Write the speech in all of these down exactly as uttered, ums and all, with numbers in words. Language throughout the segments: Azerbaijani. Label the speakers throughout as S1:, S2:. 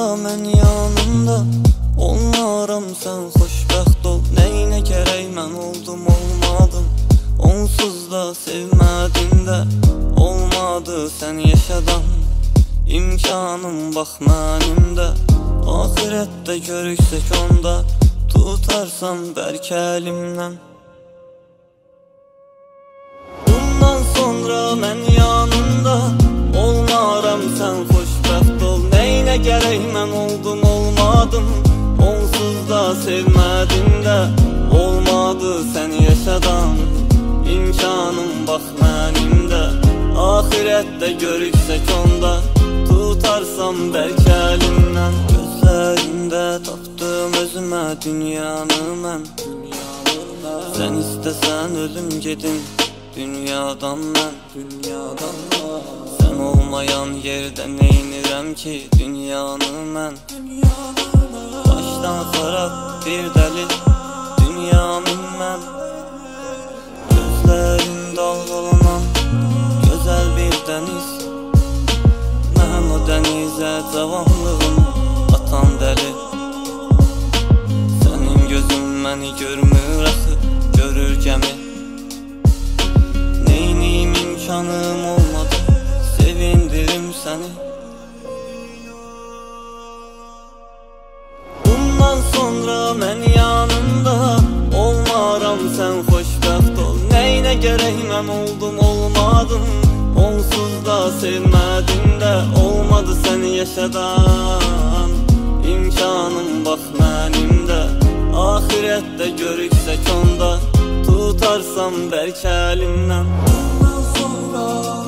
S1: mən yanında olmaram, sən xoşbəxt ol. Nəyinə gərək mən oldum, olmadım. Onsuz da sevmədim də olmadı sən yaşadan. İmkanım bax mənimdə, ahirətdə görüksək onda tutarsan bəlkə əlimdən. Bundan sonra mən yanında olmaram, sən xoşbəxt ol. Nəyinə gərək mən oldum, olmadım. Onsuz da sevmədim də olmadı sən yaşadan. İmkanım bax mənimdə, ahirətdə görüksək onda tutarsam bəlkə əlimdən. Gözlərində tapdım özümə dünyanı mən. Sən istəsən ölüm gedim dünyadan mən. Sən olmayan yerdə neynirəm ki dünyanı mən. Başdan xarab bir dəlil dünyamın mən. Gözlərin dalğalanan gözəl bir dəniz. Mən o dənizə cavanlığım atan dəli. Sənin gözün məni görmür axı, görür gəmi. Neyniyim imkanım olmadı, sevindirim səni. Bundan sonra mən yanında olmaram, sən xoşbəxt ol. Nəyinə gərək mən oldum, olmadım. Onsuz da sevmədim də olmadı səni yaşadan. İmkanım bax mənimdə, ahirətdə görüksək onda tutarsam bəlkə əlimdən. Bundan sonra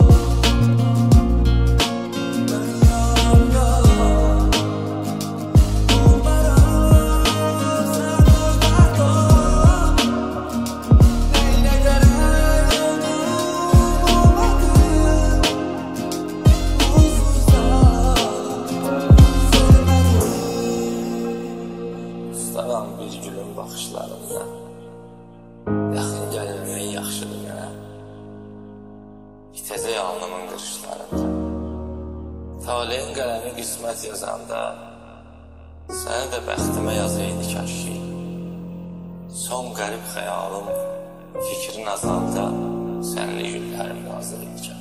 S1: bir gülün baxışlarında yaxın gəlməyin yaxşıdır mənə. İtəcək alnımın qırışlarında. Taleyin qələmi qismət yazanda səni də bəxtimə yazaydı kaş ki. Son qərib xəyalım fikrin azanda sənli günlərim yazaydı kaş.